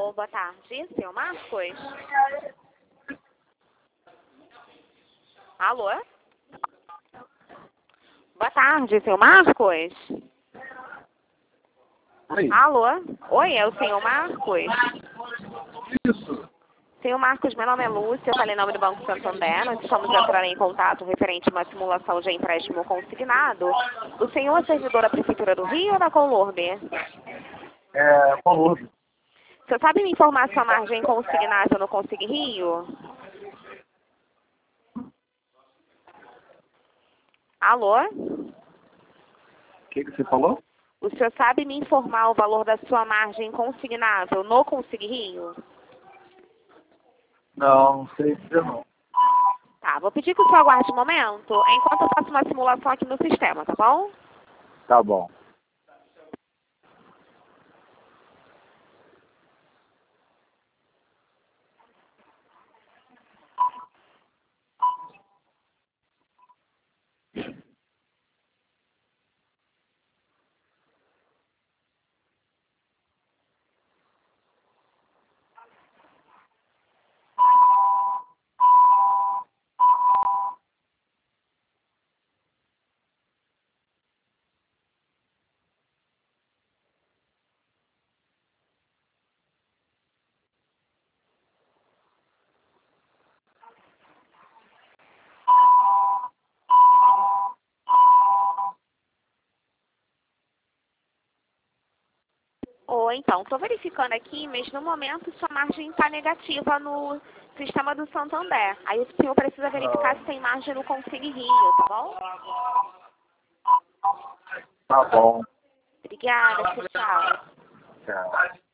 Alô, boa tarde. Seu Marcos? Alô? Boa tarde, seu Marcos? Oi. Alô? Oi, é o senhor Marcos? Isso. Senhor Marcos, meu nome é Lúcia, eu falei em nome do Banco Santander. Nós estamos entrando em contato referente a uma simulação de empréstimo consignado. O senhor é servidor da Prefeitura do Rio ou da Colurbe? Colúrbio. O senhor sabe me informar sua margem consignada no Consig Rio? Alô? O que você falou? O senhor sabe me informar o valor da sua margem consignável no Consig Rio? Não sei dizer não. Tá, vou pedir que o senhor aguarde um momento, enquanto eu faço uma simulação aqui no sistema, tá bom? Tá bom. Ou então, estou verificando aqui, mas no momento sua margem está negativa no sistema do Santander. Aí o senhor precisa verificar se tem margem no Consig Rio, tá bom? Tá bom. Obrigada, tchau. Tchau.